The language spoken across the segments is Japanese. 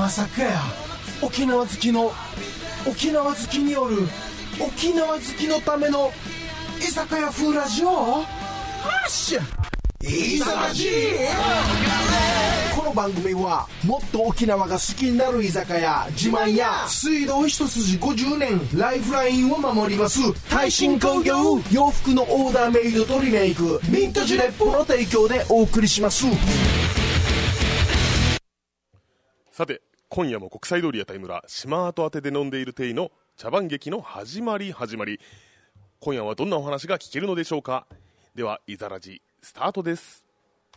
まさかや沖縄好きによる沖縄好きのための居酒屋風ラジオはっしゃいざらじ。この番組はもっと沖縄が好きになる居酒屋自慢や水道一筋50年ライフラインを守ります耐震工業洋服のオーダーメイドとリメイクミントジレッポの提供でお送りします。 さて今夜も国際通り屋台村島跡宛てで飲んでいる亭の茶番劇の始まり。今夜はどんなお話が聞けるのでしょうか。ではイザラジスタートです。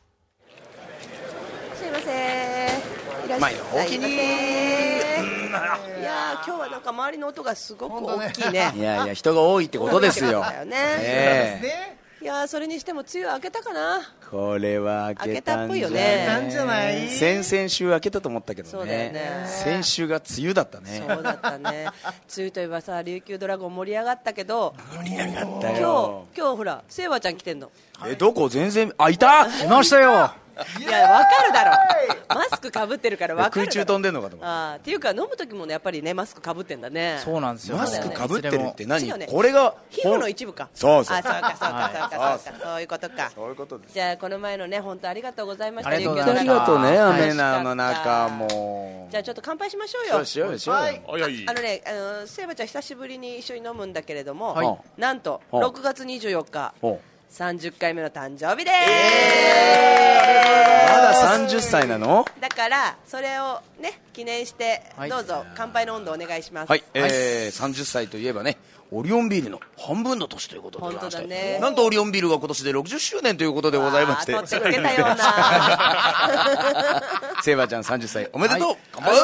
すいません、いらっしゃいませ。いや今日はなんか周りの音がすごく大きいね。 いや人が多いってことですよ。 いやそれにしても梅雨明けたかな。 これは明けたんじゃない。先々週明けたと思ったけどね。 そうだよね。 先週が梅雨だったね。 そうだったね。梅雨といえばさ琉球ドラゴン盛り上がったけど、 盛り上がったよ。 今日ほらセイバちゃん来てんの。 どこ全然いた。いましたよ。 いや分かるだろ。マスクかぶってるから分かるだろ。 空中飛んでんのかと思った。 っていうか飲む時もねやっぱりねマスクかぶってんだね。 そうなんですよ。 マスクかぶってるって何？ ね、 これが皮膚の一部か。 そうそうかそういうことか。 そういうことです。 じゃあこの前のね本当ありがとうございました。 ありがとうね。雨の中も。 じゃあちょっと乾杯しましょうよ。 しよう。 ねセイバちゃん久しぶりに一緒に飲むんだけれども、なんと6月24日。30回目の誕生日でーす。 まだ30歳なの？ だからそれをね記念してどうぞ乾杯の温度お願いします。 はい、30歳といえばねオリオンビールの半分の年ということでございまして、 ね、 なんとオリオンビールが今年で60周年ということでございまして、 取ってくれたようなセイバちゃん30歳おめでとう、乾杯。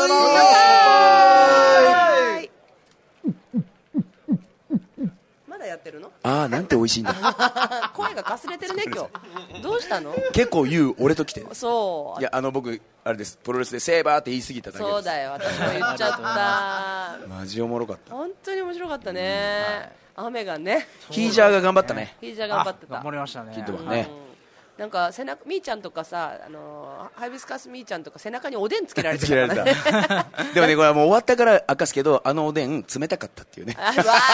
やってるの？ なんて美味しいんだ。 声がかすれてるね今日。どうしたの？ 結構言う俺と来て。 そう。 いや僕あれですプロレスでセーバーって言い過ぎただけです。 そうだよ私も言っちゃった。 マジおもろかった。 本当に面白かったね。雨がね。 ヒージャーが頑張ったね。 ヒージャー頑張ってた。 頑張りましたね。 ヒットはね。 なんか背中みーちゃんとかさハイビスカスみーちゃんとか背中におでんつけられてたからね。 でもねこれはもう終わったから明かすけどおでん冷たかったっていうね。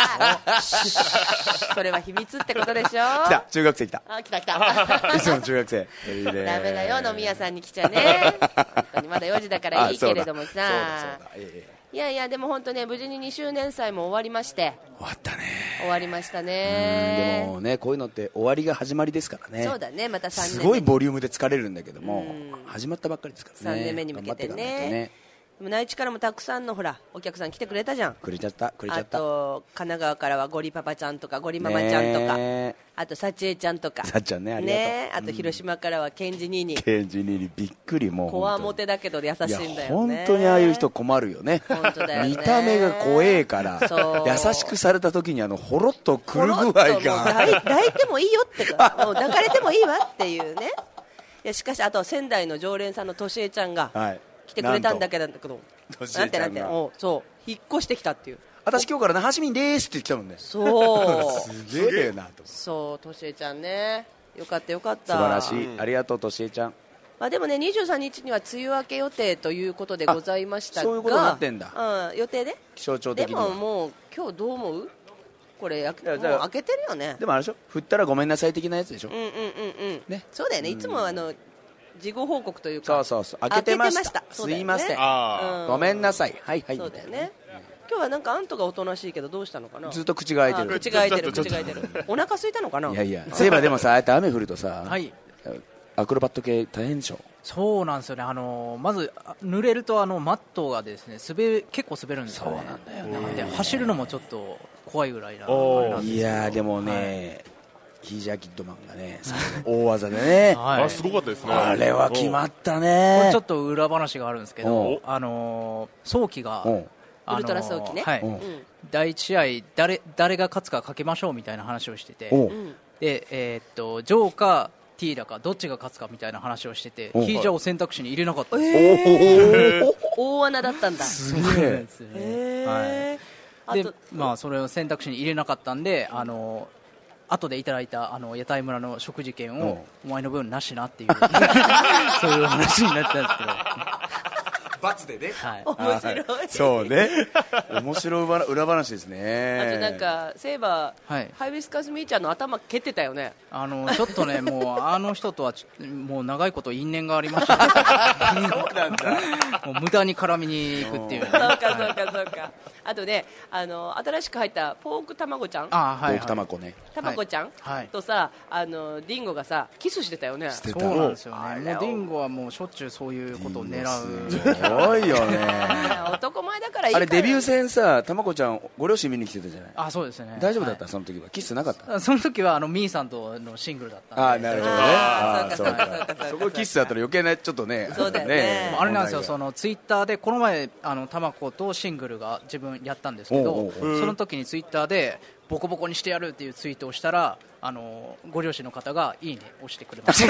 それは秘密ってことでしょ。来た中学生来た。 来たいつも中学生。 ダメだよ飲み屋さんに来ちゃね。本当にまだ4時だからいいけれどもさ。いやでも本当ね無事に2周年祭も終わりまして。 終わったね。 終わりましたね。 でもねこういうのって終わりが始まりですからね。 そうだねまた3年目すごいボリュームで疲れるんだけども始まったばっかりですからね。 3年目に向けてね。でも内地からもたくさんのほらお客さん来てくれたじゃん。 くれちゃった。 あと神奈川からはゴリパパちゃんとかゴリママちゃんとか、あとサチエちゃんとかサチちゃんねありがとう。 あと広島からはケンジニーニケンジニーニびっくり。もうこわもてだけど優しいんだよね。 本当にああいう人困るよね。 本当だよね。 見た目が怖えから優しくされた時にほろっとくる具合が抱いてもいいよってもう抱かれてもいいわっていうね。いやしかしあと仙台の常連さんのとしえちゃんが来てくれたんだけどなんてそう引っ越してきたっていう。 私今日から那覇市民ですって言ってきたもんね。 そうすげえなと。 そうとしえちゃんねよかった素晴らしい。ありがとうとしえちゃん。 でもね23日には梅雨明け予定ということでございましたが、 そういうことになってんだ。 予定で気象庁的には。 でももう今日どう思うこれもう明けてるよね。 でもあれでしょ降ったらごめんなさい的なやつでしょ。 ねそうだよね。いつも事後報告というかそう開けてました。すいませんごめんなさい。はいそうだよね。今日はなんかアントがおとなしいけどどうしたのかな。 ずっと口が開いてる。 口が開いてるお腹空いたのかな。 いやそういえばでもさああやって雨降るとさアクロバット系大変でしょ。 そうなんですよね。まず濡れるとマットがですね結構滑るんですよね。 そうなんだよね。 で走るのもちょっと怖いぐらいな。 いやでもねヒージャーキッドマンがね大技でねすごかったですね。 あれは決まったこね。 れちょっと裏話があるんですけど早期がウルトラ早期ね。 第1試合誰が勝つかかけましょうみたいな話をしててでジョーかティーダかどっちが勝つかみたいな話をしててヒージャーを選択肢に入れなかったんです。 大穴だったんだ。 すげえ。でそれを選択肢に入れなかったんで後でいただいた屋台村の食事券をお前の分なしなっていうそういう話になったんですけど罰でね。 面白い。 そうね。面白い裏話ですね。 あとなんかセイバー、ハイビスカスミーちゃんの頭蹴ってたよね。 ちょっとね、もうあの人とはもう長いこと因縁がありました。 そうなんだ。 もう無駄に絡みに行くっていう。 そうか。あとね、新しく入ったポークたまごちゃん。 ポークたまごね。 たまごちゃんとさ、ディンゴがさキスしてたよね。 そうなんですよね。もうディンゴはもうしょっちゅうそういうことを狙う。 すごいよね。 男前だからいいから。 あれデビュー戦さ、たまごちゃんご両親見に来てたじゃない。 あ、そうですね。 大丈夫だった、その時は。キスなかった。 その時はミーさんとのシングルだったんで。 なるほどね。そうか。そこキスだったら余計なちょっとね。 そうだよね。 あれなんですよ、そのツイッターでこの前たまことシングルが自分やったんですけど、その時にツイッターでボコボコにしてやるっていうツイートをしたら、ご両親の方がいいね押してくれました。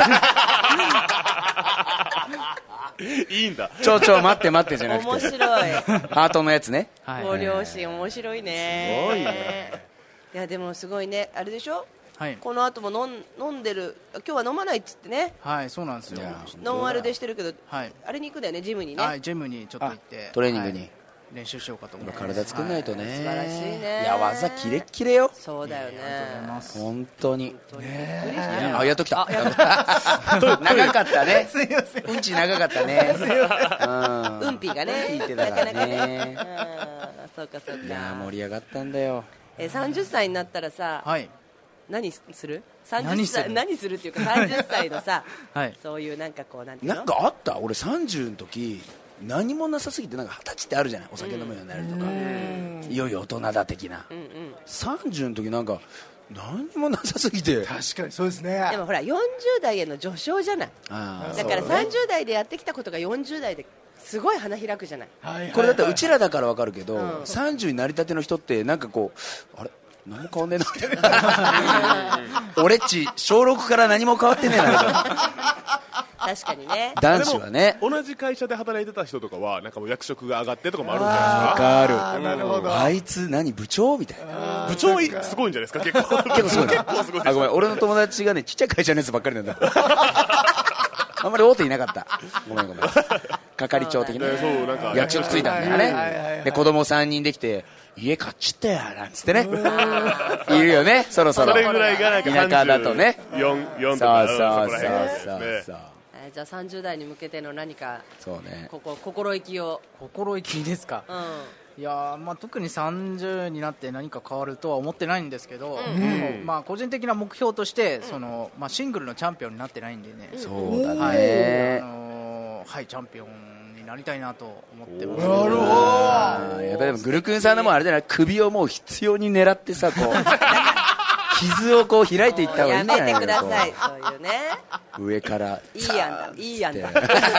いいんだ。 ちょ待ってじゃなくて。 面白い。 ハートのやつね。 ご両親面白いね。すごいね。いやでもすごいね。あれでしょ。この後も飲んでる。今日は飲まないっつってね。 はい、そうなんですよ。 ノンアルでしてるけど、あれに行くんだよね、ジムにね。 ジムにちょっと行ってトレーニングに練習しようかと思って。 体作んないとね。 素晴らしいね。 いや技キレッキレよ。 そうだよね。 本当に。やっときた。長かったね。うんち長かったね。 うんぴがね。 聞いてたからね。 そうか。 いや盛り上がったんだよ。 30歳になったらさ、何する何するっていうか30歳のさ、そういうなんかこうなんていうの。 なんかあった。俺30の時何もなさすぎて、なんか20歳ってあるじゃない、お酒飲むようになるとか、いよいよ大人だ的な。30の時なんか何もなさすぎて。 確かにそうですね。 でもほら40代への序章じゃない。だから30代でやってきたことが40代ですごい花開くじゃない。 これだったらうちらだから分かるけど、30になりたての人ってなんかこう、あれ何も変わんねえな俺っち小6から何も変わってねえな確かにね。 男子はね。 同じ会社で働いてた人とかはなんかもう役職が上がってとかもあるんじゃないですか。 ある。なるほど。あいつ何部長みたいな。 部長すごいんじゃないですか。結構すごい。 あ、ごめん、俺の友達がねちっちゃい会社のやつばっかりなんだあんまり大手いなかった。ごめん係長的な役職ついたんだよね。で子供3人できて家買っちったやなんつってねいるよね、そろそろ。 それぐらいがなんか田舎だとね。 4とか。 そうじゃあ30代に向けての何か心意気ですか。いや特に30になって何か変わるとは思ってないんですけど、個人的な目標としてシングルのチャンピオンになってないんでね。 そうだね。 チャンピオンになりたいなと思ってます。 なるほど。 やっぱりグルクンさんのもあれじゃない、首をもう必要に狙ってさ、こう傷をこう開いていった方がいいんじゃないかな。 やめてください、そういうね。 上からいいやんだ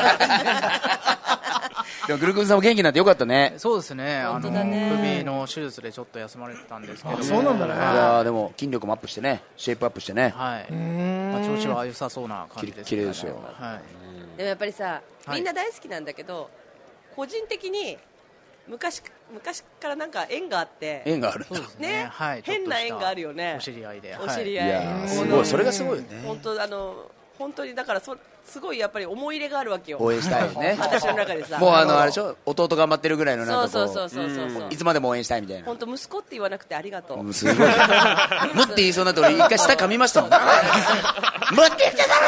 でもグルクンさんも元気になってよかったね。 そうですね。首の手術でちょっと休まれてたんですけど。 そうなんだね。 いやでも筋力もアップしてね、シェイプアップしてね。 調子は良さそうな感じです。 綺麗ですよ。 でもやっぱりさ、みんな大好きなんだけど、個人的に昔からなんか縁があって。 縁があるね。変な縁があるよね。 お知り合いで。 いやすごい、それがすごいよね。 本当にだからすごいやっぱり思い入れがあるわけよ。 応援したいよね。 私の中でさ。 もうあれでしょ、弟頑張ってるぐらいのなんかこう。 そういつまでも応援したいみたいな。 本当息子って言わなくてありがとう。 すごい。もって言いそうになって俺一回舌噛みましたもん。もって言ってたら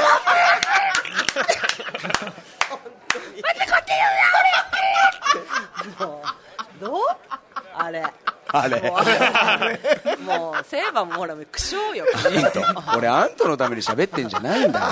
どうあれもうセイバーもほら苦笑よ。 俺あんたのために喋ってんじゃないんだよ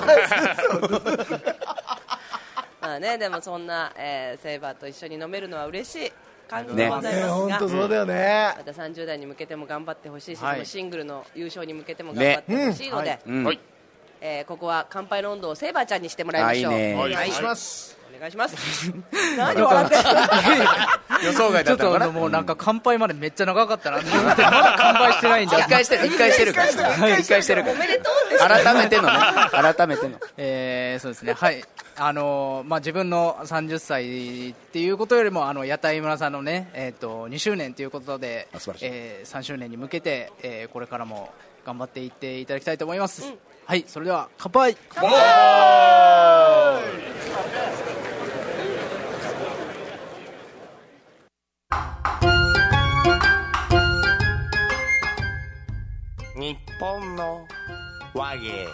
まあね、でもそんな、セイバーと一緒に飲めるのは嬉しい感じでございますが、 本当そうだよね。 また30代に向けても頑張ってほしいし、シングルの優勝に向けても頑張ってほしいので、ここは乾杯の温度をセイバーちゃんにしてもらいましょう。 お願いします。 お願いします。何笑ってる予想外だったのかな。 もうなんか乾杯までめっちゃ長かったなと思ってまだ乾杯してないんだ。 一回してるからおめでとうって改めてのそうですね。自分の30歳っていうことよりも屋台村さんのね2周年ということで3周年に向けてこれからも頑張っていっていただきたいと思います。はい、それでは乾杯。 ポンの和芸。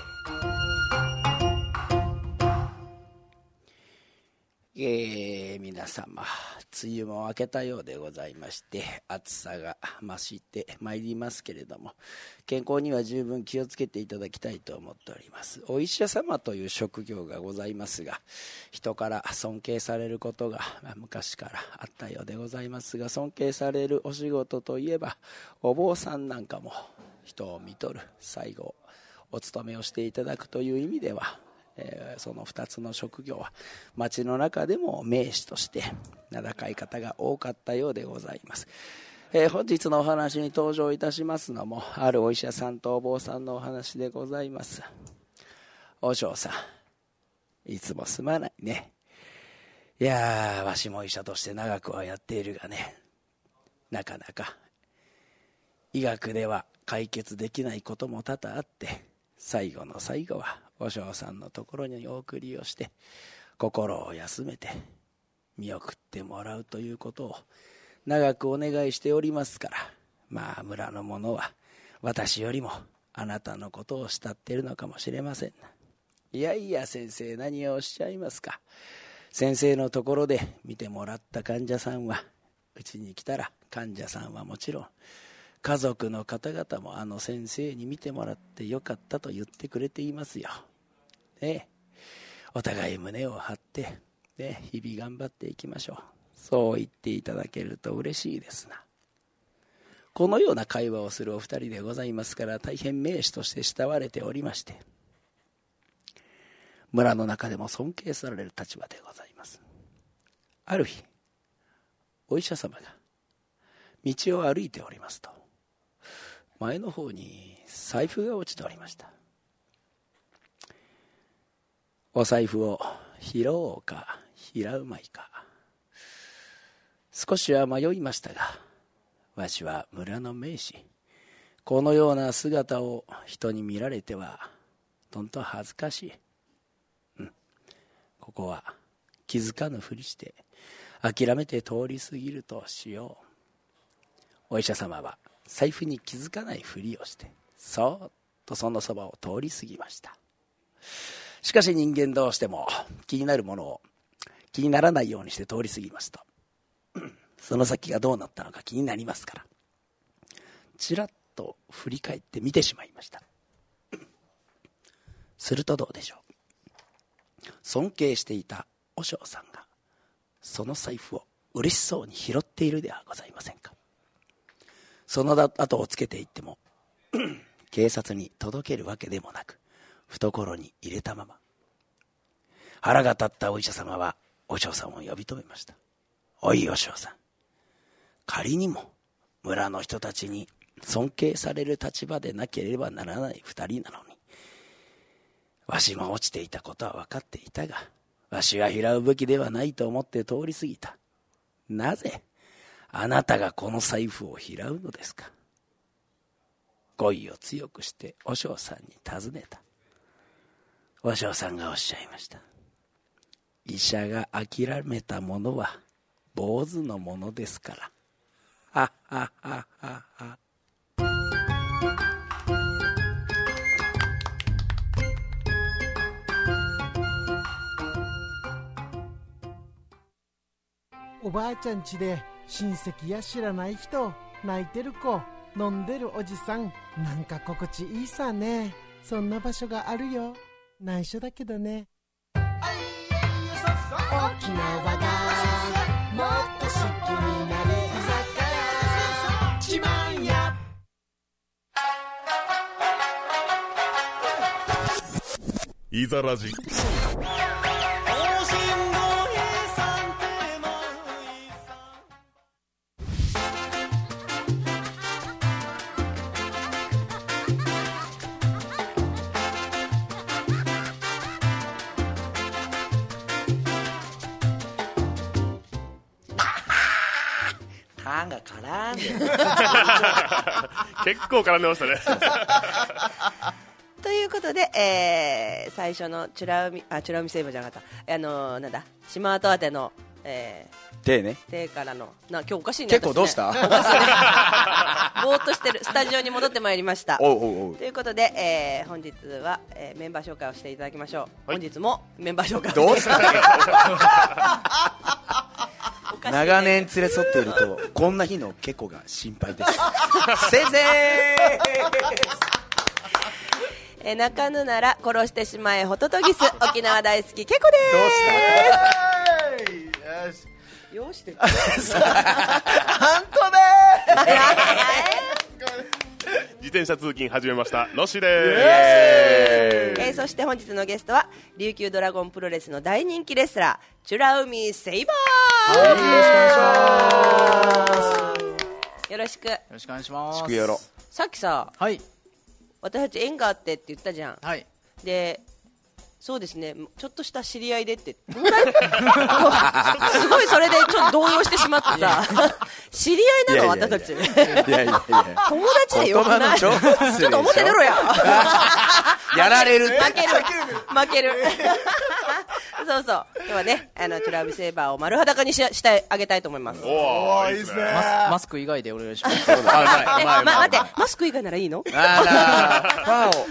皆様、梅雨も明けたようでございまして、暑さが増してまいりますけれども、健康には十分気をつけていただきたいと思っております。お医者様という職業がございますが、人から尊敬されることが昔からあったようでございますが、尊敬されるお仕事といえば、お坊さんなんかも人を見とる、最後お勤めをしていただくという意味では、その2つの職業は町の中でも名士として名高い方が多かったようでございます。本日のお話に登場いたしますのも、あるお医者さんとお坊さんのお話でございます。お嬢さん、いつもすまないね。いやー、わしも医者として長くはやっているがね、なかなか医学では解決できないことも多々あって、最後の最後はお嬢さんのところにお送りをして心を休めて見送ってもらうということを長くお願いしておりますから、まあ村の者は私よりもあなたのことを慕っているのかもしれません。いやいや先生、何をおっしゃいますか。先生のところで見てもらった患者さんはうちに来たら、患者さんはもちろん家族の方々もあの先生に見てもらってよかったと言ってくれていますよ、ね、お互い胸を張って、ね、日々頑張っていきましょう。そう言っていただけると嬉しいですな。このような会話をするお二人でございますから、大変名士として慕われておりまして、村の中でも尊敬される立場でございます。ある日、お医者様が道を歩いておりますと、前の方に財布が落ちておりました。お財布を拾おうか拾うまいか、少しは迷いましたが、わしは村の名士、このような姿を人に見られてはとんと恥ずかしい。ここは気づかぬふりして諦めて通り過ぎるとしよう。お医者様は財布に気づかないふりをしてそーっとそのそばを通り過ぎました。しかし人間どうしても気になるものを気にならないようにして通り過ぎますと、その先がどうなったのか気になりますから、ちらっと振り返って見てしまいました。するとどうでしょう。尊敬していた和尚さんがその財布を嬉しそうに拾っているではございませんか。その後をつけていっても警察に届けるわけでもなく、懐に入れたまま、腹が立ったお医者様は和尚さんを呼び止めました。おい和尚さん、仮にも村の人たちに尊敬される立場でなければならない二人なのに、わしも落ちていたことは分かっていたが、わしは拾うべきではないと思って通り過ぎた。なぜあなたがこの財布を拾うのですか。語彙を強くして和尚さんに尋ねた。和尚さんがおっしゃいました。医者が諦めたものは坊主のものですから。ははははは。 おばあちゃん家で親戚や知らない人、泣いてる子、飲んでるおじさん、なんか心地いいさね。そんな場所があるよ。内緒だけどね。沖縄がもっと好きになる居酒屋、ちまんや。 いざラジ。 タンが絡んで結構絡んでましたねということで、最初の美ら海成分じゃなかった、なんだ、島跡宛ての、 手ね。 手からの今日おかしいね。 結構どうした？ ぼーっとしてる。スタジオに戻ってまいりました。ということで、本日は、メンバー紹介をしていただきましょう。本日もメンバー紹介どうした長年連れ添っているとこんな日のケコが心配です。先生泣かぬなら殺してしまえホトトギス。沖縄大好きケコです。どうした？よしってハントで自転車通勤始めましたロッシーです。 そして本日のゲストは琉球ドラゴンプロレスの大人気レスラーチュラウミセイバー。よろしくお願いします。 さっきさ、 はい、 私たち縁があってって言ったじゃん。 はい、 でそうですね、ちょっとした知り合いでってすごいそれでちょっと動揺してしまってさ知り合いなの私たち。友達でよくない？ちょっと表出ろややられる負けるそうそう、今日はねチュラウミセーバーを丸裸にしてあげたいと思います。 おーいいですね。 マスク以外でお願いします。 待って、マスク以外ならいいの？ パーを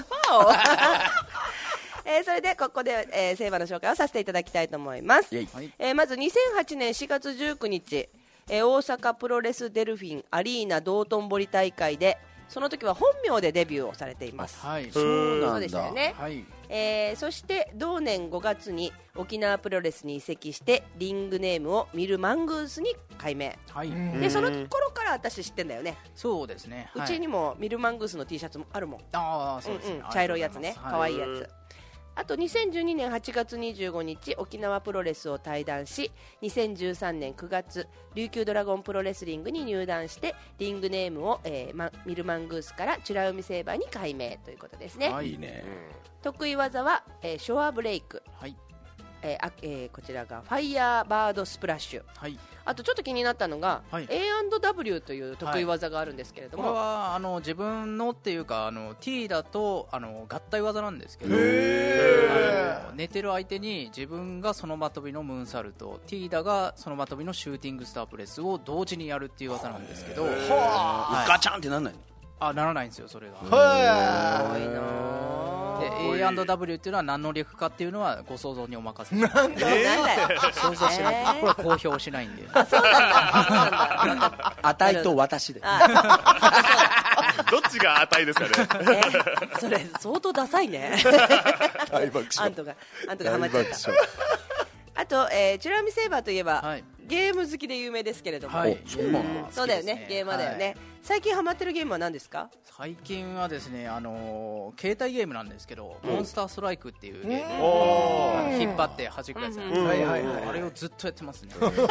それでここで、セーバーの紹介をさせていただきたいと思います。まず2008年4月19日、大阪プロレスデルフィンアリーナ道頓堀大会でその時は本名でデビューをされています。 そうなんだ。 そうでしたよね。そして同年5月に沖縄プロレスに移籍してリングネームをミルマングースに改名、でその頃から私知ってんだよね。 そうですね、 うちにもミルマングースの T シャツもあるもん。 そうですね、 茶色いやつね、かわいいやつ。あと2012年8月25日沖縄プロレスを退団し、2013年9月琉球ドラゴンプロレスリングに入団してリングネームを、ミルマングースからチュラウミセーバーに改名ということですね。 いいね。 得意技は、ショアブレイク、こちらがファイヤーバードスプラッシュ、あとちょっと気になったのが、A&W という得意技があるんですけれども、 これは自分のっていうかT だと合体技なんですけど、寝てる相手に自分がその場飛びのムーンサルト、T だがその場飛びのシューティングスタープレスを同時にやるっていう技なんですけど、 ガチャンってなんないの？ ならないんですよ、それが。 すごいな。 で A&W っていうのは何の略かっていうのはご想像にお任せします。 なんだよ想像しない、これは公表しないんで。 そうなんだ。 値と私でどっちが値ですかね。 それ相当ダサいね。 大爆笑。 あんとがハマっちゃった。あと、チュラウミセーバーといえば、ゲーム好きで有名ですけれども、そうだよね、ゲーマーだよね。最近ハマってるゲームは何ですか？ 最近はですね、携帯ゲームなんですけど、モンスターストライクっていうゲーム、引っ張って弾くやつなんですけど、あれをずっとやってますね。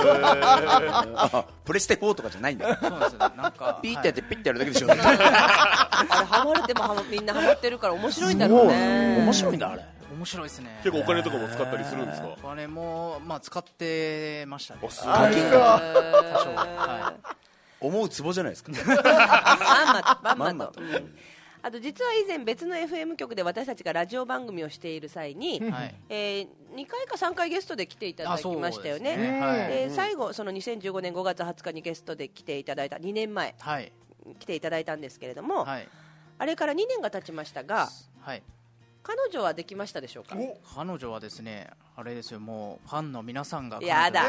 プレステ4とかじゃないんだよ。 そうですね、なんかピッてやってピッてやるだけでしょ。 あれハマれてもみんなハマってるから面白いんだろうね。 面白いんだあれ。 面白いですね。 結構お金とかも使ったりするんですか？ お金も使ってましたね。 すごい。 思うツボじゃないですか。 まんまと。あと実は以前別の FM 局で私たちがラジオ番組をしている際に、2回か3回ゲストで来ていただきましたよね。最後その2015年5月20日にゲストで来ていただいた2年前、来ていただいたんですけれども、あれから2年が経ちましたが、彼女はできましたでしょうか？ 彼女はですね、あれですよ、もうファンの皆さんがやだ。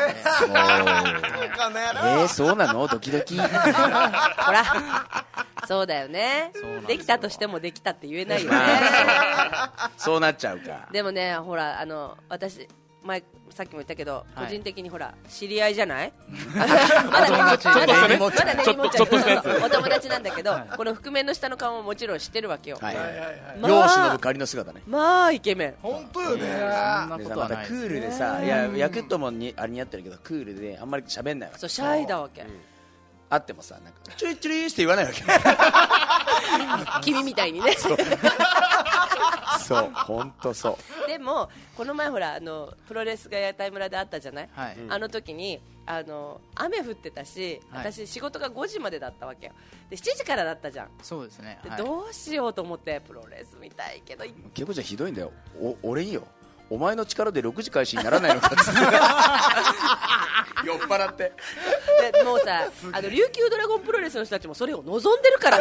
そうなの？ドキドキ。ほら、そうだよね。できたとしてもできたって言えないよね。 そうなっちゃうか。 でもね、ほら私前さっきも言ったけど、個人的にほら知り合いじゃない？まだちょっとしたやつ、お友達なんだけど、この覆面の下の顔ももちろん知ってるわけよ。 容姿の仮の姿ね。 まあイケメン。 本当よね。 そんなことはない。 クールでさ、いやヤクットもあれ似合ってるけどクールであんまり喋んないわけ。 そう、シャイだわけ。 会ってもさ、なんかチュリチュリーって言わないわけ。 君みたいにね。 そう、本当そう。 でもこの前ほらプロレスが屋台村であったじゃない？あの時に雨降ってたし、私仕事が5時までだったわけよ。で7時からだったじゃん。 そうですね。 どうしようと思って、プロレス見たいけど。 結構じゃひどいんだよ。俺いいよ。 お前の力で6時開始にならないのかって酔っ払ってでもうさ琉球ドラゴンプロレスの人たちもそれを望んでるから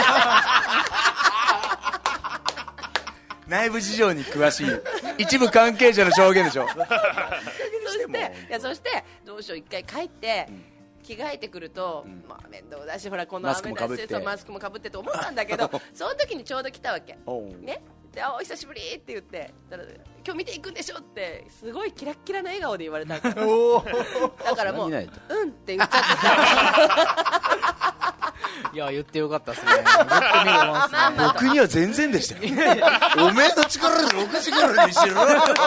内部事情に詳しい一部関係者の証言でしょそしてどうしよう一回帰って、着替えてくると、まあ面倒だしほらこの雨だしマスクもかぶってと思ったんだけどその時にちょうど来たわけね。でお久しぶりって言って今日見ていくんでしょってすごいキラッキラな笑顔で言われただからもううんって言っちゃっていや言ってよかったですね。言ってみれますね。 僕には全然でしたよおめえの力で6時頃にしろ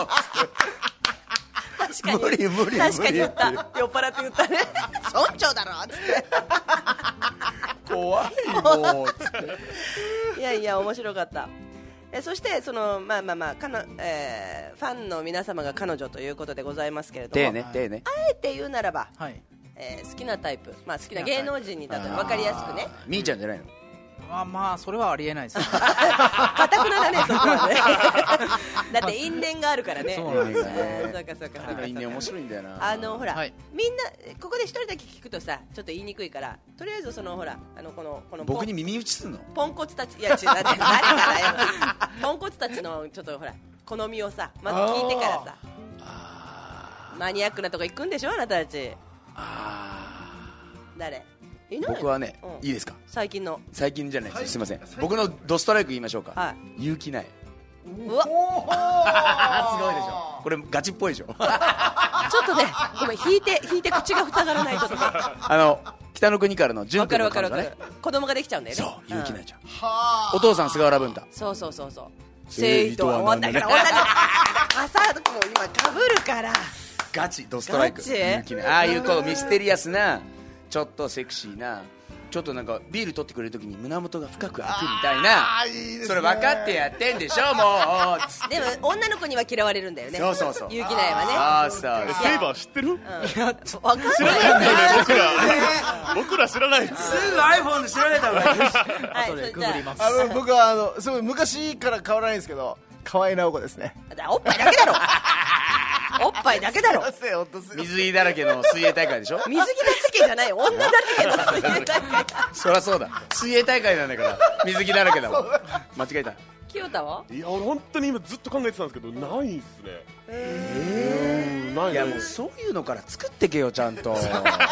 無理確かに言った酔っ払って言ったね村長だろっつって怖いもうつっていやいや面白かった。そしてそのファンの皆様が彼女ということでございますけれども、あえて言うならば、好きなタイプ、好きな芸能人に例えば分かりやすくね。 みーちゃんじゃないの？ まあそれはありえないですかたくなだねそこはねだって因縁があるからね。 そうなんですね。 そうか因縁面白いんだよな。 ほら、みんなここで一人だけ聞くとさちょっと言いにくいからとりあえずそのほらこの僕に耳打ちすんの？ ポンコツたちいや違う誰からよポンコツたちのちょっとほら好みをさまず聞いてからさマニアックなとこ行くんでしょあなたたち。誰？ 僕はね、いいですか？最近じゃないです。すみません。僕のドストライク言いましょうか。結城苗。 うわすごいでしょ。これガチっぽいでしょ。ちょっとねごめん引いて口が塞がらないととか。 北の国からの純子の彼女ね。 子供ができちゃうんだよね。 そう結城苗ちゃん。お父さん菅原文太。 そう生糸は女から女に朝も今かぶるから。 ガチドストライク。ああいうこうミステリアスな。ちょっとセクシーなちょっとなんかビール取ってくれるときに胸元が深く開くみたいな。それ分かってやってんでしょもうでも女の子には嫌われるんだよね。 そう結城苗はね。 セイバー知ってる？ 分かんない僕ら知らない。 すぐ iPhone で調べた方がいい。 後でググります。 僕はすごい昔から変わらないんですけど河合直子ですね。 おっぱいだけだろおっぱいだけだろ。 水着だらけの水泳大会でしょ。 水着だらけじゃない女だらけの水泳大会。 そりゃそうだ水泳大会なんだから水着だらけだもん。間違えた。 清田は？ いや俺本当に今ずっと考えてたんですけどないっすね。 いやもうそういうのから作ってけよちゃんと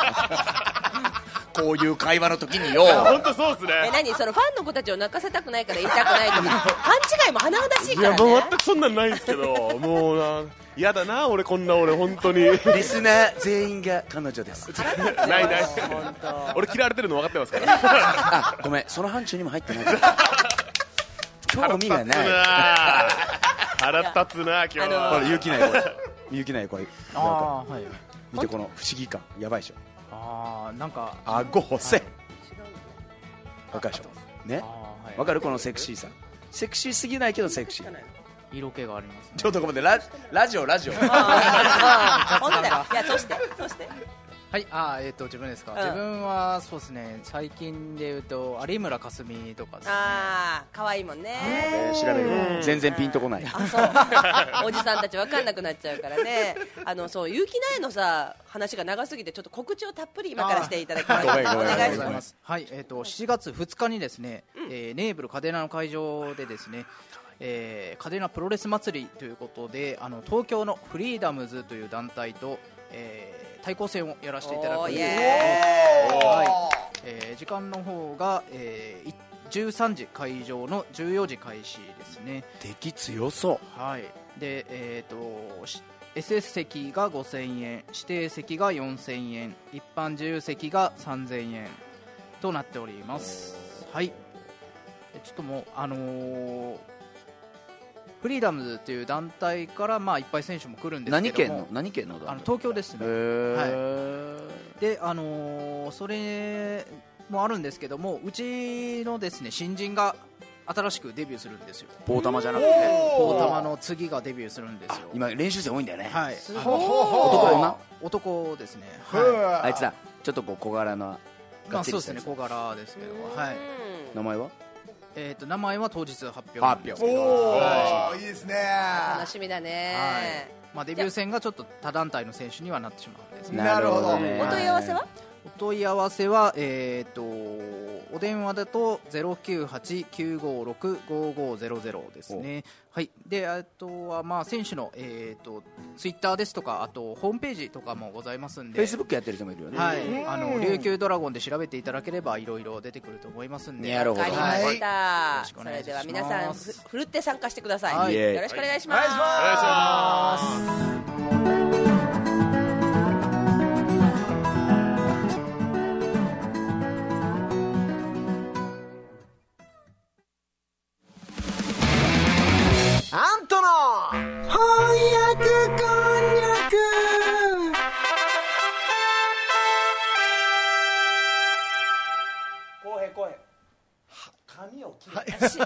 こういう会話の時によ。 本当そうですね。 何そのファンの子たちを泣かせたくないから言いたくないとか勘違いも甚だしいからね。 いやもう全くそんなんないんですけどもう嫌だな俺こんな俺本当にリスナー全員が彼女です。 ない俺嫌われてるの分かってますからごめんその範疇にも入ってない興味がない。 腹立つな今日は。 これ結城苗これ見てこの不思議感やばいでしょ。 なんか顎細いわかるでしょね。わかるこのセクシーさ。セクシーすぎないけどセクシー。 色気がありますね。 ちょっとごめんねラジオ本当だよ。いやそしてはい自分ですか。自分はそうですね最近で言うと有村架純とかですね。 可愛いもんね。 調べる全然ピンとこない。 そうおじさんたち分かんなくなっちゃうからね。そう結城苗のさ話が長すぎてちょっと告知をたっぷり今からしていただきます。お願いします。 はい7月2日にですねネーブル嘉手納の会場でですね嘉手納プロレス祭りということで東京のフリーダムズという団体と対抗戦をやらせていただくんですけど、時間の方が、13時会場の14時開始ですね。 敵強そう。 でSS 席が5000円指定席が4000円一般自由席が3000円となっております。ちょっともうフリーダムズという団体からいっぱい選手も来るんですけども何県の東京ですね。でそれもあるんですけどもうちのですね新人が新しくデビューするんですよ。 ポータマじゃなくてね。 ポータマの次がデビューするんですよ。 今練習生多いんだよね。 男ですね。 あいつだちょっとこう小柄なそうですね小柄ですけど。 名前は名前は当日発表なんですけど、 おー、いいですね。 楽しみだね。 デビュー戦がちょっと他団体の選手にはなってしまうんですね。 なるほど。 お問い合わせは？ お問い合わせは、お電話だと 098-956-5500 ですね。はい。で、あとは選手のツイッターですとか、あとホームページとかもございますんで。 フェイスブックやってる人もいるよね。 はい。琉球ドラゴンで調べていただければいろいろ出てくると思いますんで。 なるほど。 わかりました。 よろしくお願いします。 それでは皆さんふるって参加してください。 はい、 よろしくお願いします。 お願いします。 アントの翻訳こんにゃく。髪を切る。 せいさん、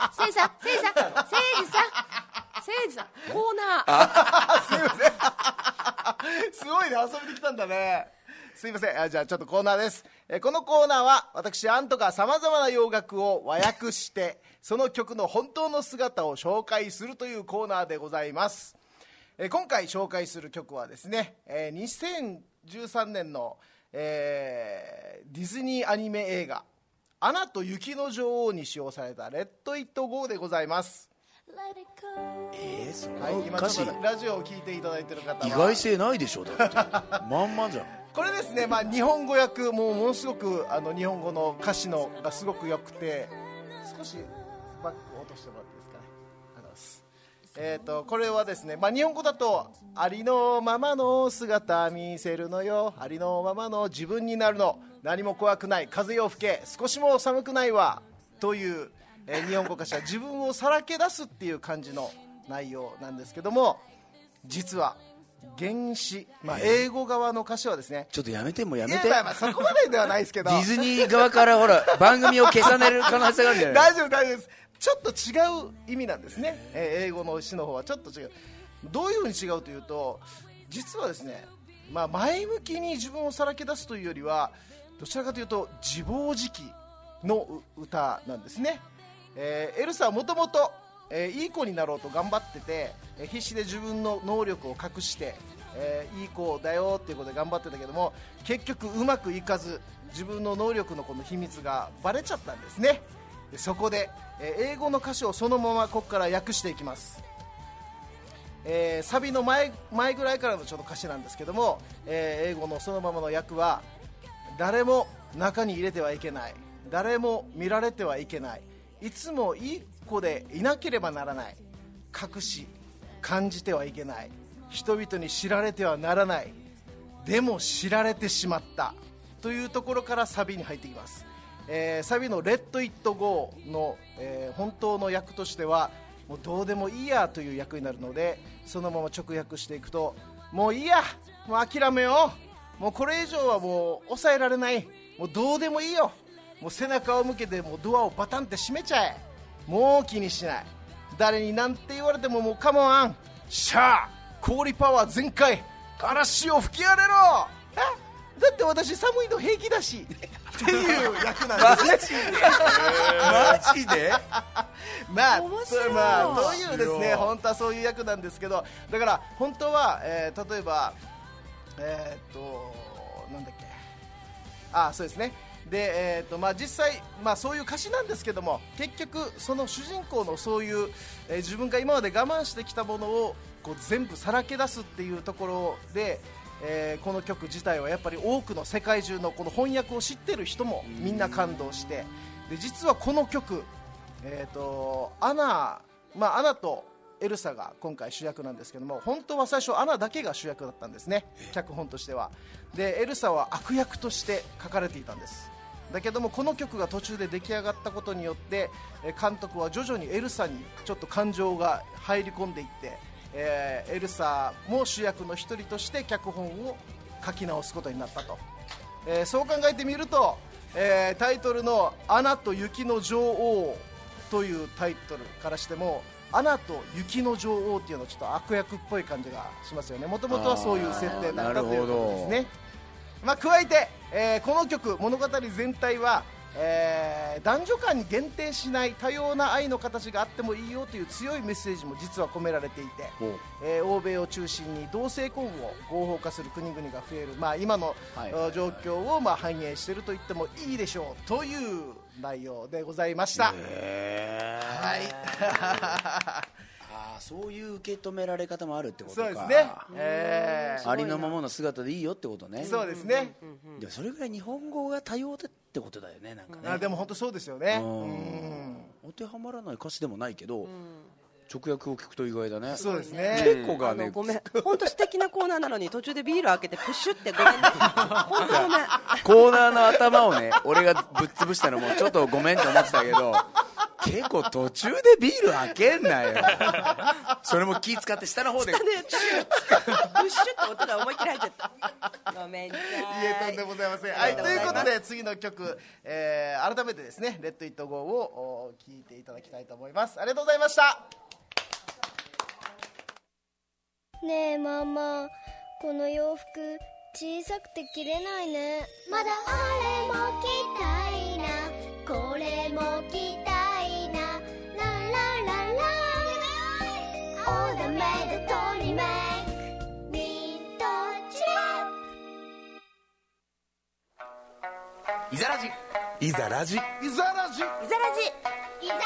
コーナー。 すいません。すごいね、遊びに来たんだね。すいません。じゃあちょっとコーナーです。このコーナーは私アントがさまざまな洋楽を和訳してその曲の本当の姿を紹介するというコーナーでございます。今回紹介する曲はですね、2013年の、ディズニーアニメ映画アナと雪の女王に使用されたレッド・イット・ゴーでございます。 そはい、今ちょっとラジオを聞いていただいている方は意外性ないでしょ。だってまんまじゃん。 これですね、日本語訳ものすごく日本語の歌詞のがすごく良くて、少しバックを落としてもらっていいですかね。ありがとうございます。これはですね、日本語だとありのままの姿見せるのよ、ありのままの自分になるの、何も怖くない、風よ吹け、少しも寒くないわという、日本語歌詞は自分をさらけ出すっていう感じの内容なんですけども、実は原詞、英語側の歌詞はですね、 ちょっとやめて、もうやめて。 いや、そこまでではないですけどディズニー側からほら番組を消される可能性があるんじゃない？ 大丈夫です。ちょっと違う意味なんですね。英語の詩の方はちょっと違う。どういうふうに違うというと、実はですね、前向きに自分をさらけ出すというよりはどちらかというと自暴自棄の歌なんですね。エルサはもともといい子になろうと頑張ってて、必死で自分の能力を隠して、いい子だよっていうことで頑張ってたけども、結局うまくいかず自分の能力のこの秘密がバレちゃったんですね。でそこで、英語の歌詞をそのままここから訳していきます。サビの前ぐらいからのちょっと歌詞なんですけども、英語のそのままの訳は、誰も中に入れてはいけない、誰も見られてはいけない、いつもいい子でいなければならない、隠し感じてはいけない、人々に知られてはならない、でも知られてしまったというところからサビに入っていきます。サビのレッド・イット・ゴーの、本当の訳としては、もうどうでもいいやという訳になるので、そのまま直訳していくと、もういいや、もう諦めよう、もうこれ以上はもう抑えられない、もうどうでもいいよ、もう背中を向けてもうドアをバタンって閉めちゃえ、もう気にしない、誰に何て言われてももうカモン、シャー氷パワー全開、嵐を吹き荒れろ、だって私寒いの平気だしっていう役なんですね。 マジでというですね、本当はそういう役なんですけど、だから本当は、例えばなんだっけ、そうですね。で、実際、そういう歌詞なんですけども、結局その主人公のそういう、自分が今まで我慢してきたものをこう全部さらけ出すっていうところで、この曲自体はやっぱり多くの世界中のこの翻訳を知ってる人もみんな感動して、で実はこの曲、アナとエルサが今回主役なんですけども、本当は最初アナだけが主役だったんですね、脚本としては。でエルサは悪役として書かれていたんです。だけどもこの曲が途中で出来上がったことによって、監督は徐々にエルサにちょっと感情が入り込んでいって、エルサも主役の一人として脚本を書き直すことになったと、そう考えてみると、タイトルのアナと雪の女王というタイトルからしても、アナと雪の女王っていうのはちょっと悪役っぽい感じがしますよね。もともとはそういう設定だったということですね。加えて、この曲物語全体は男女間に限定しない多様な愛の形があってもいいよという強いメッセージも実は込められていて、欧米を中心に同性婚を合法化する国々が増える、今の、状況を反映していると言ってもいいでしょうという内容でございました。はいそういう受け止められ方もあるってことか。 そうですね、 ありのままの姿でいいよってことね。 そうですね、 でもそれぐらい日本語が多様だってことだよね。なんかね、 でも本当そうですよね。 当てはまらない歌詞でもないけど、直訳を聞くと意外だね。 そうですね。 結構がね、 ごめん、本当素敵なコーナーなのに途中でビール開けてプッシュってごめんね。本当ごめん。 コーナーの頭をね、俺がぶっ潰したのもちょっとごめんって思ってたけど、結構途中でビール開けんなよ。それも気使って下の方でプッシュって音が思いっきり入っちゃった。ごめんなさい。 いえ、とんでもございません。はい、ということで次の曲、改めてですね、レッド・イット・ゴーを聴いていただきたいと思います。ありがとうございました。 ねえママ、この洋服小さくて着れないね。まだあれも着たいな、これも着たいな、ララララオーダーメイドトリメイクミントチップ。 いざらじいざらじいざらじいざらじいざらじ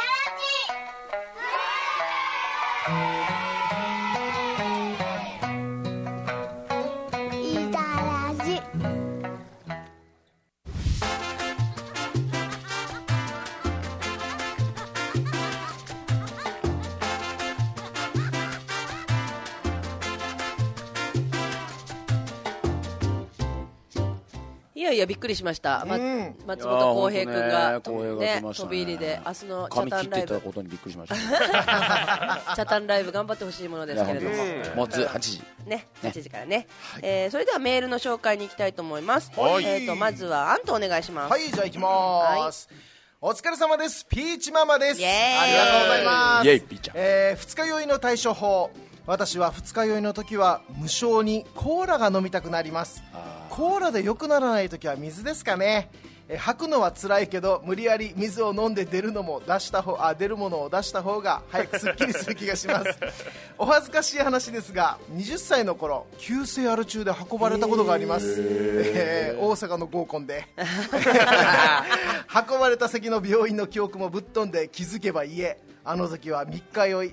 いやびっくりしました、松本浩平君が、飛び入りで明日のチャタンライブことにびっくりしましたチャタンライブ頑張ってほしいものですけれども、 もう8時ね、8時からね、それではメールの紹介に行きたいと思います。まずはアントお願いします。 はい、じゃあ行きます。お疲れ様です。ピーチママです。ありがとうございます。 イエイピーちゃん。 二日酔いの対処法。私は二日酔いの時は無性にコーラが飲みたくなります。コーラで良くならない時は水ですかね。吐くのは辛いけど無理やり水を飲んで出るものを出した方が早くすっきりする気がしますお恥ずかしい話ですが、20歳の頃急性アル中で運ばれたことがあります。大阪の合コンで運ばれた先の病院の記憶もぶっ飛んで、気づけば家、あの時は3日酔い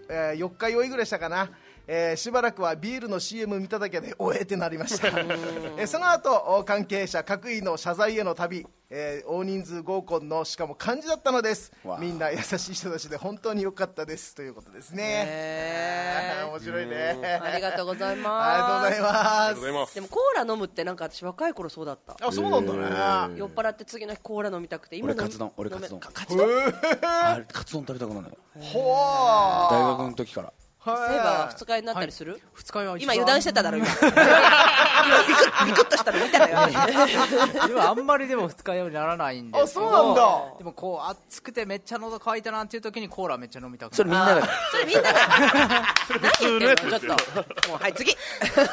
4日酔いぐらいしたかな。しばらくはビールの CM 見ただけでおえってなりましたその後関係者各位の謝罪への旅、大人数合コンのしかも漢字だったのです。みんな優しい人たちで本当に良かったですということですね。面白いね。 ありがとうございます。 ありがとうございます。 でもコーラ飲むってなんか私若い頃そうだった。 あ、そうなんだね。 酔っ払って次の日コーラ飲みたくて、 俺カツ丼カツ丼食べたくなるのよ。大学の時から。 そういえば二日酔いになったりする？ 二日酔い今油断してただろ今。今ビクッとしたの見たのよ。 今あんまりでも二日酔いにならないんで。 あ、そうなんだ。 でもこう暑くてめっちゃ喉乾いたなっていう時にコーラめっちゃ飲みたくなる。 それみんなだから。 それみんなだから。何言ってんのちょっと。もうはい次。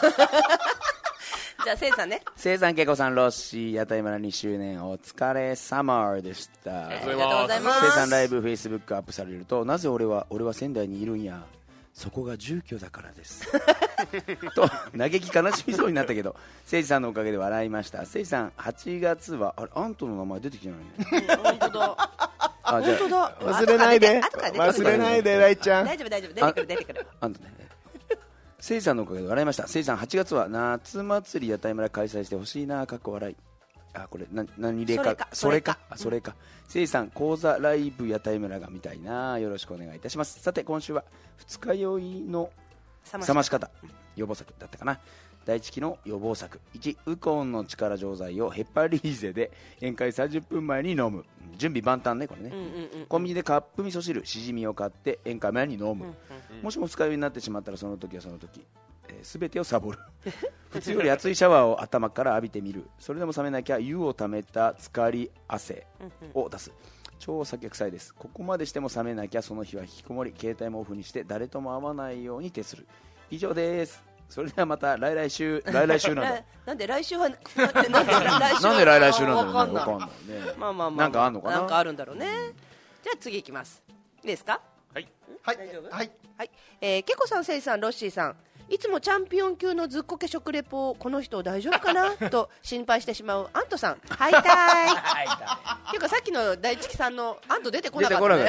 じゃあせいさんね。 せいさん、けいこさん、ロッシー、屋台村2周年お疲れ様でした。 ありがとうございます。 せいさんライブフェイスブックアップされると、なぜ俺は仙台にいるんや、そこが住居だからですと嘆き悲しみそうになったけど、せいじさんのおかげで笑いました。せいじさん、8月はあれアントの名前出てきてないね。 本当だ。 あ、じゃあ忘れないで忘れないで、ライちゃん。 大丈夫出てくる。 アントね。せいじさんのおかげで笑いました。せいじさん、8月は夏祭り屋台村開催してほしいな、かっこ笑い。あ、これ何でか、それか。せいさん、講座ライブ屋台村が見たいな、よろしくお願いいたします。さて、今週は二日酔いの冷まし方、予防策だったかな。第一期の予防策1、ウコンの力錠剤をヘパリーゼで宴会30分前に飲む。準備万端ね、これね。コンビニでカップ味噌汁しじみを買って宴会前に飲む。もしも二日酔いになってしまったらその時はその時全てをサボる普通より熱いシャワーを頭から浴びてみる。それでも冷めなきゃ湯をためた浸かり汗を出す。超酒臭いです。ここまでしても冷めなきゃその日は引きこもり、携帯もオフにして誰とも会わないように徹する。以上です。 それではまた来週なんだなんで来週はなんで来週なんだろうね。わかんないね。 まあなんかあんのかな。 なんかあるんだろうね。じゃあ次いきます。いいですか。 はい。 大丈夫。はい。ケコさん、セイさん、ロッシーさん、いつもチャンピオン級のずっこけ食レポをこの人大丈夫かなと心配してしまうアントさん、はいたいっていうかさっきの大地さんのアント出てこなかった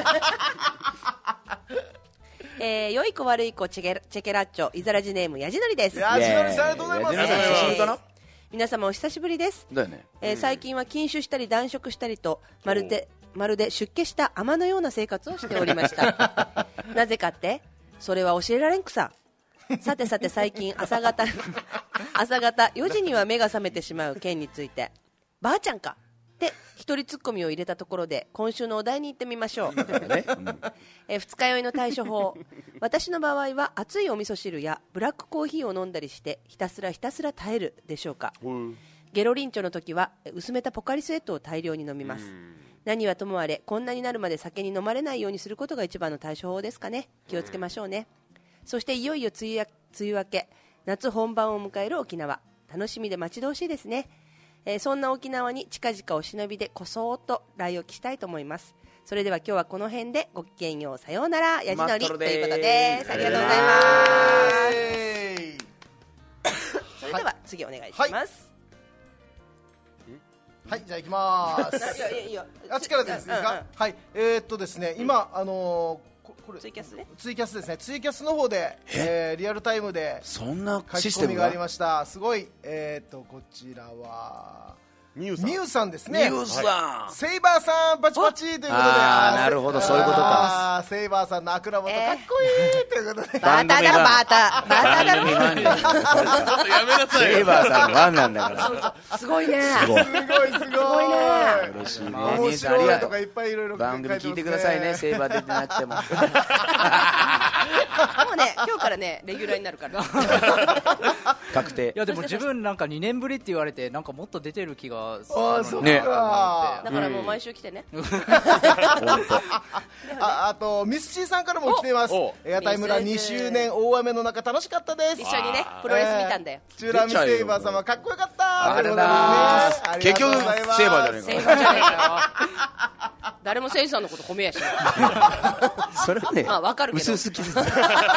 ね。良い子悪い子チェケラッチョイザラジネームヤジノリです。 ヤジノリさんありがとうございます。 皆様お久しぶりです。 だよね。 最近は禁酒したり断食したりとまるで出家した尼のような生活をしておりましたなぜかってそれは教えられんくさ。さて最近朝方4時には目が覚めてしまう件についてばあちゃんかって一人ツッコミを入れたところで今週のお題に行ってみましょう二日酔いの対処法。私の場合は熱いお味噌汁やブラックコーヒーを飲んだりしてひたすら耐えるでしょうか。ゲロリンチョの時は薄めたポカリスエットを大量に飲みます。何はともあれこんなになるまで酒に飲まれないようにすることが一番の対処法ですかね。気をつけましょうね。そしていよいよ梅雨明け夏本番を迎える沖縄、楽しみで待ち遠しいですね。そんな沖縄に近々お忍びでこそーっと来沖したいと思います。それでは今日はこの辺でごきげんよう、さようなら、やじのりということです。ありがとうございます。それでは次お願いします。 はい、じゃあ行きまーす。いいよ。あっちからでいいですか。はい、ですね、今これツイキャスですね。ツイキャスの方で、リアルタイムでそんな書き込みがありました。すごいこちらはミュウさんですね。 ミュウさん、 セイバーさんパチパチということで、 なるほど、そういうことか。 セイバーさんの枕元かっこいいということで、 バタだバタだちょっとやめなさい。 セイバーさんのワンなんだからすごいね。 すごいね。 嬉しいね。 面白いとかいっぱいいろいろ番組聞いてくださいね。セイバー出てなくてももうね、今日からねレギュラーになるから確定。 いやでも自分なんか2年ぶりって言われてなんかもっと出てる気がね。だからもう毎週来てね。 あとミスチーさんからも来ています。エアタイムラ2周年大雨の中楽しかったです。 一緒にねプロレス見たんだよ。 チュラミセイバー様かっこよかった。 結局セイバーじゃねえか。誰もセイさんのこと褒めやしない。 それはね、 まあわかるけど。 薄々気づいた。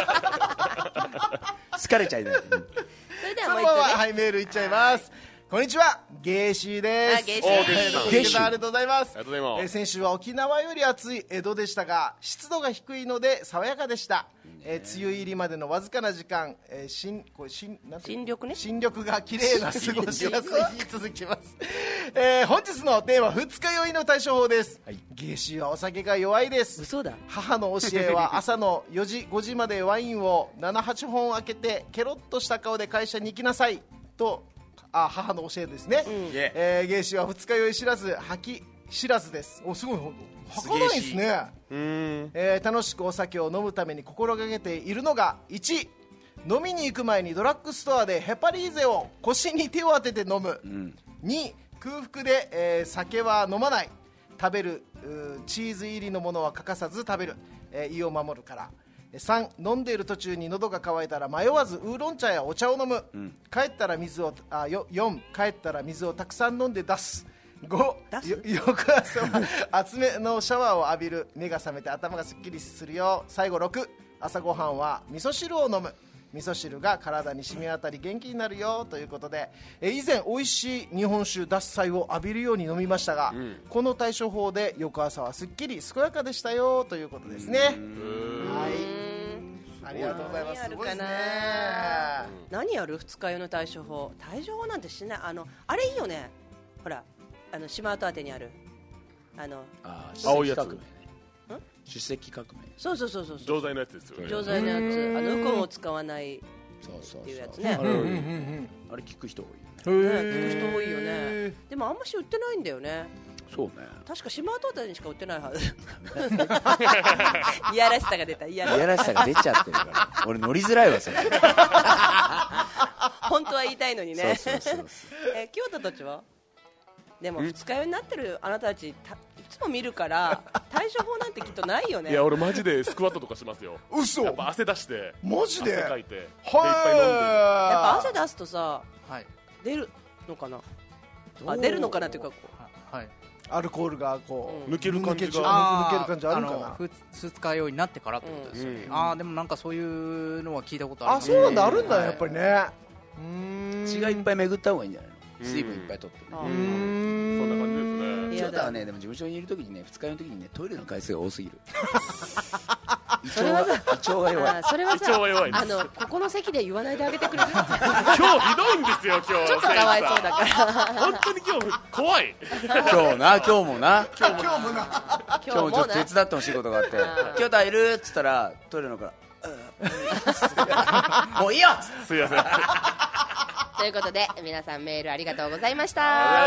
疲れちゃいない。 それではもう一つね。はい、メールいっちゃいます。こんにちは、ゲーシーです。 ゲーシーさんありがとうございます。 ありがとうございます。 先週は沖縄より暑い江戸でしたが湿度が低いので爽やかでした。梅雨入りまでのわずかな時間、新緑ね、新緑が綺麗な過ごしやすい日続きます。本日のテーマ、二日酔いの対処法です。ゲーシーはお酒が弱いです。 嘘だ。 母の教えは朝の4時5時までワインを 7,8 本開けてケロッとした顔で会社に行きなさいと、母の教えですね。ゲーシーは二日酔い知らず吐き知らずです。すごい、吐かないですね。楽しくお酒を飲むために心がけているのが、1、飲みに行く前にドラッグストアでヘパリーゼを腰に手を当てて飲む。2、空腹で、酒は飲まない。食べるチーズ入りのものは欠かさず食べる、胃を守るから。3、飲んでいる途中に喉が渇いたら迷わずウーロン茶やお茶を飲む。4、帰ったら水をたくさん飲んで出す。5、翌朝は厚めのシャワーを浴びる。目が覚めて頭がすっきりするよ。最後6、朝ごはんは味噌汁を飲む。味噌汁が体に染み渡り元気になるよということで、以前美味しい日本酒獺祭を浴びるように飲みましたが、この対処法で翌朝はすっきり健やかでしたよということですね。はい、ありがとうございます。すごいですね。 何やる？二日酔いの対処法なんてしない。あれいいよね。ほら島跡宛てにある青いやつ、 出席革命。 そう錠剤のやつですよね。 錠剤のやつ、ウコンを使わないっていうやつね。 あれ聞く人多い。 聞く人多いよね。でもあんまし売ってないんだよね。 そうね。 確か島跡あたりにしか売ってないはず。いやらしさが出た。いやらしさが出ちゃってるから。俺乗りづらいわそれ。 本当は言いたいのにね。京都たちはでも二日酔いになってるあなたたち、いつも見るから対処法なんてきっとないよね。 いや俺マジでスクワットとかしますよ。 嘘。 やっぱ汗出してマジで汗かいてでいっはぱい飲んでやっぱ汗出すとさ、 はい、 出るのかな。出るのかなっていうかはい、 アルコールがこう抜ける感じが抜ける感じあるかな。 二日酔いになってからってことですよね。でもなんかそういうのは聞いたことある。 そうなんだ、あるんだ、やっぱりね。 血がいっぱい巡った方がいいんじゃないの。水分いっぱい取ってね。 そんな感じですね。 翔太はね、でも事務所にいるときにね、二日酔いのときにね、トイレの回数が多すぎる。胃腸が弱い。 それはさ、ここの席で言わないであげてくれる。今日ひどいんですよ今日。 ちょっとかわいそうだから。 本当に今日怖い。 今日もな。今日もちょっと手伝ってほしいことがあって、京太いるっつったらトイレのからもういいよ。 すいません。 ということで皆さんメールありがとうございました。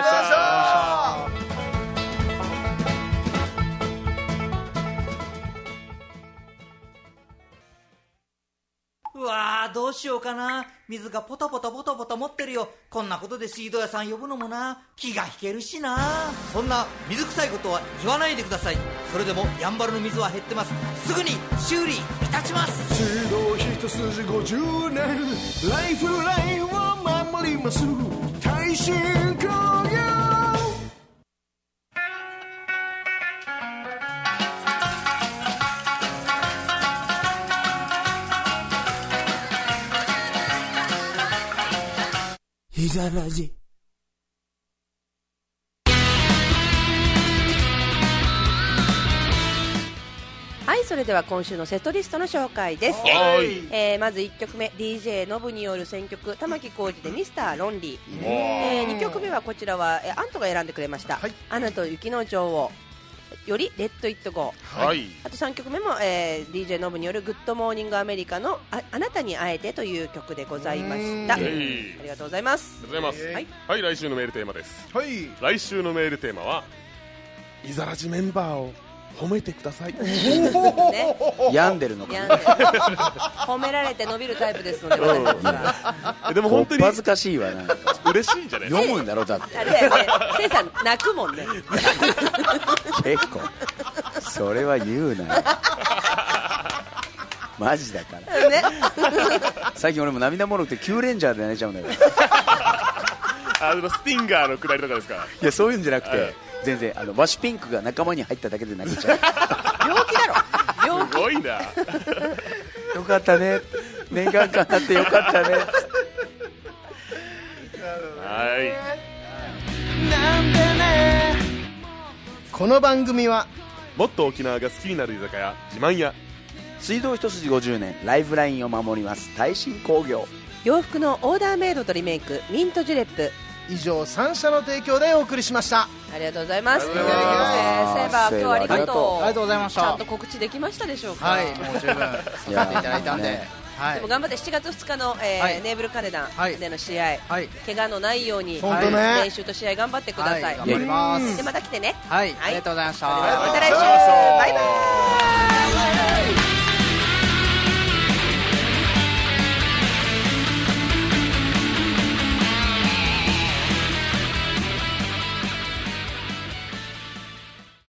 うわー、どうしようかな。水がポタポタポタポタ持ってるよ。こんなことで水道屋さん呼ぶのもな、気が引けるしな。そんな水臭いことは言わないでください。それでもやんばるの水は減ってます。すぐに修理いたします。 水道一筋50年、ライフラインを守ります。耐震工業。いざラジ。 はい、それでは今週のセットリストの紹介です。まず1曲目 DJ ノブによる選曲玉置浩二でミスターロンリー。2曲目はこちらはアントが選んでくれました、アナと雪の女王よりレッドイットゴー。あと3曲目も、DJ ノブによるグッドモーニングアメリカの あなたに会えてという曲でございました。ありがとうございます。 はい、来週のメールテーマです。来週のメールテーマはイザラジメンバーを褒めてください。 病んでるのかな。 褒められて伸びるタイプですので、 でも本当に恥ずかしいわ。なんか嬉しいんじゃない。 読むんだろだって。 せいさん泣くもんね。 結構それは言うなよ。マジだからね。最近俺も涙もろくてキューレンジャーで泣いちゃうんだよ。 スティンガーのくだりとかですか。 いやそういうんじゃなくて、全然ワシピンクが仲間に入っただけで泣けちゃう。 病気だろ。 すごいな。 よかったね。念願かなってよかったね。 なんでね。この番組はもっと沖縄が好きになる居酒屋自慢屋、 水道一筋50年ライフラインを守ります耐震工業、 洋服のオーダーメイドとリメイクミントジュレップ、 以上3社の提供でお送りしました。 ありがとうございます。セイバー今日はありがとう。 ありがとうございました。 ちゃんと告知できましたでしょうか。 はい、もう十分させていただいたんで、 でも頑張って7月2日のネーブルカネダンでの試合、怪我のないように練習と試合頑張ってください。 頑張ります。 でまた来てね。 はい、ありがとうございました。 また来週バイバーイ。